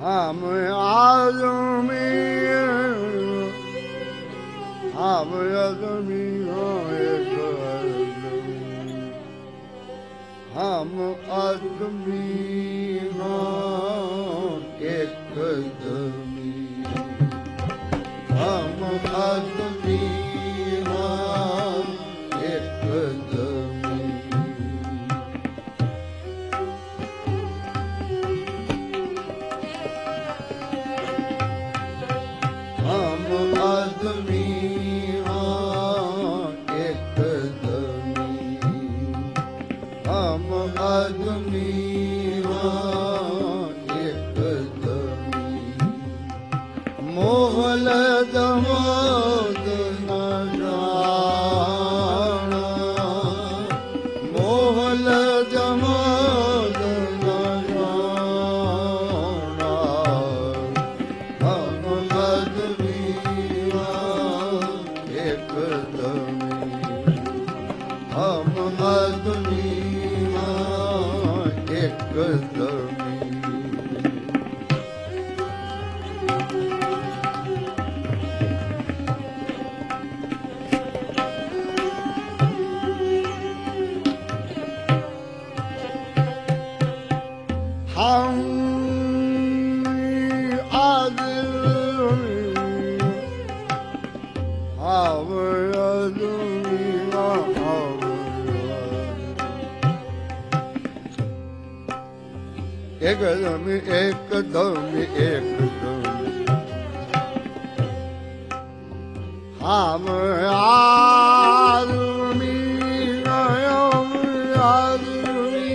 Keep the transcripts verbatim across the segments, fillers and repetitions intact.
हम आदमी हम आदमी एक हम आदमी एक दमी हम आदमी एक दमी हम आदमी एक दमी हम आदमी एक दमी मोहल दमोद न जाना मोहल दमोद न जाना हम आदमी एक दमी हम आदमी एक दमी हम आदमी हम आदमी एक दमी एक दमी एक दमी हम आदमी हम आदमी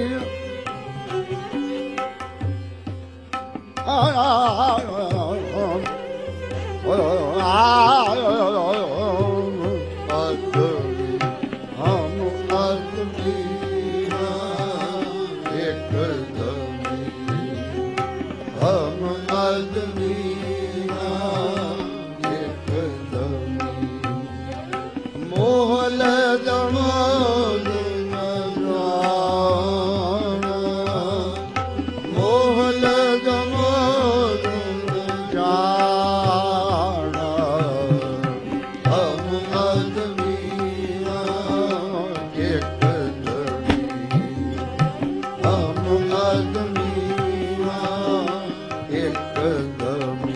मोहल दमोद न जाना मोहल दमोद न जाना हम आदमी एक दमी हम आदमी एक दमी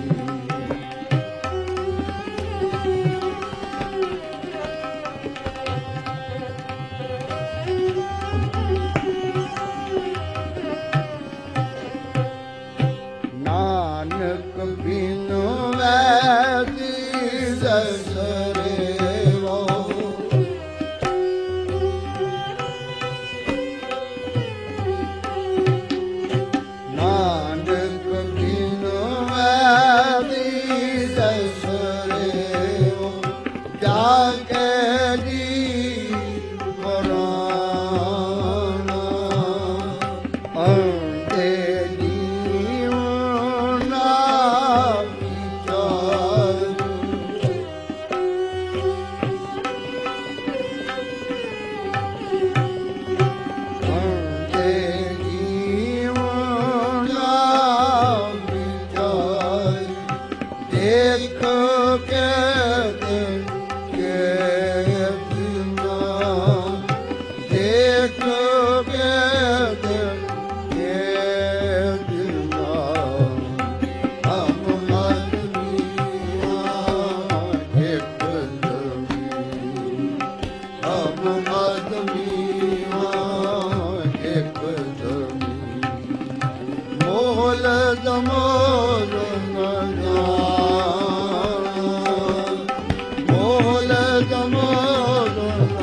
नानक बिनु वैदी दसरे वो नानक बिनु वैदी दसरे वो जाके जी पुराना अंते देख के देख के हम आदमी एक दमी हम आदमी एक दमी मोहल दमोद न जाना मोहल दमोद न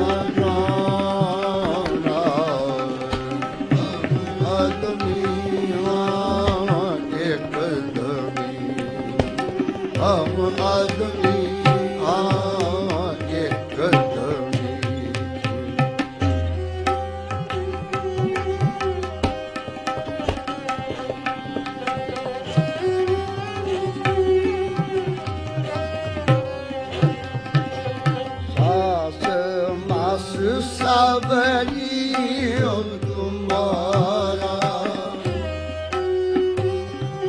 जाना हम आदमी एक दमी हम आदमी एक दमी सबरी तुम्हारा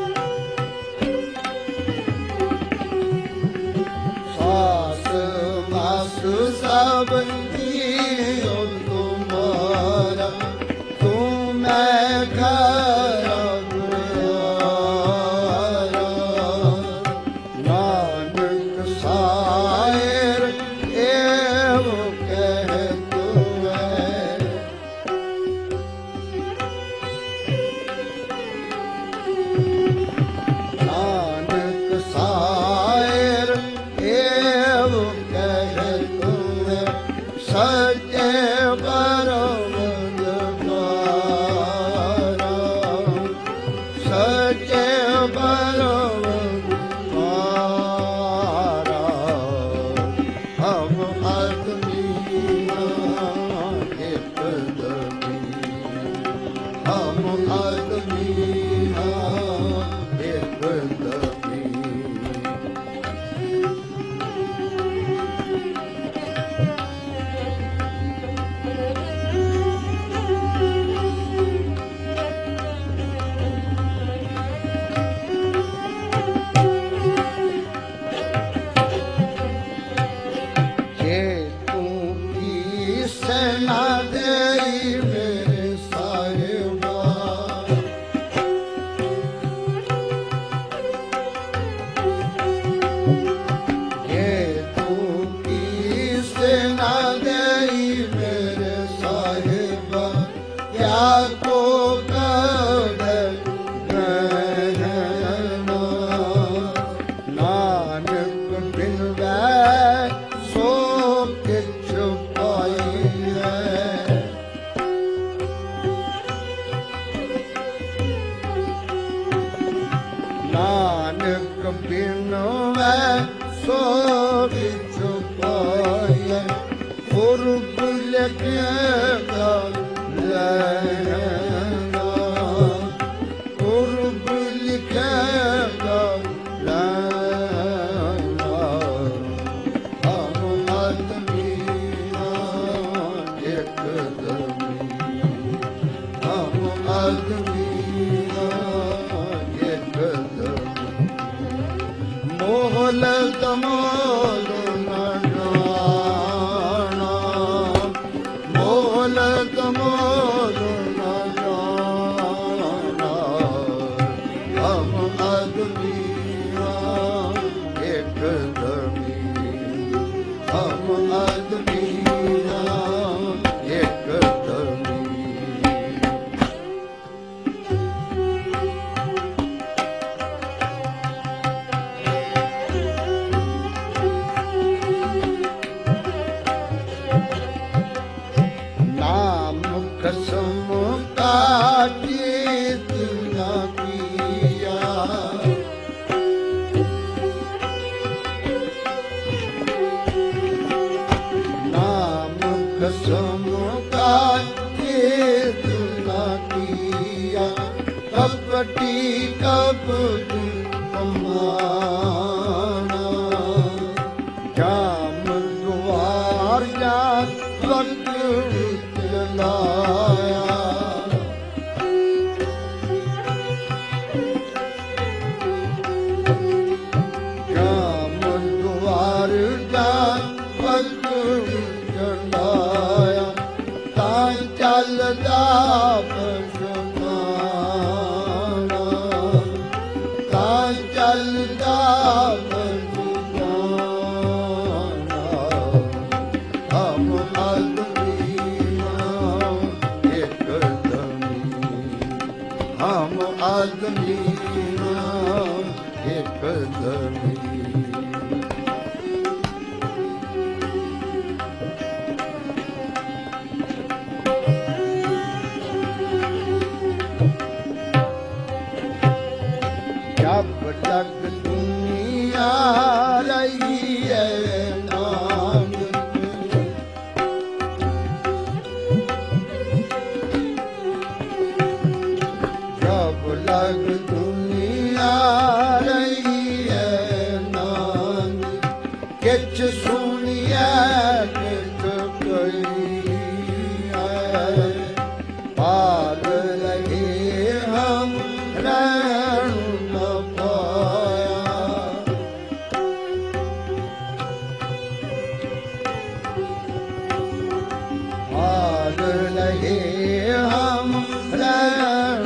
हम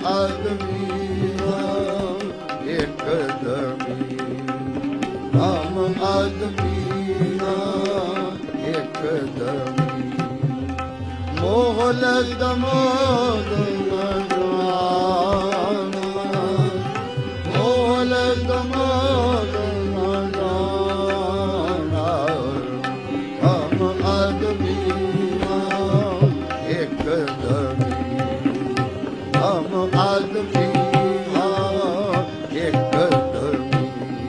आदमी हम एकदमी हम आदमी हम एकदमी मोहल दमोद मोहल दमोद हम आदमी हम एकदमी हम आदमी हम एकदमी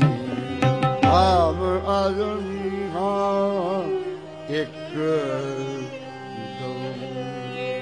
हम आदमी हम एकदमी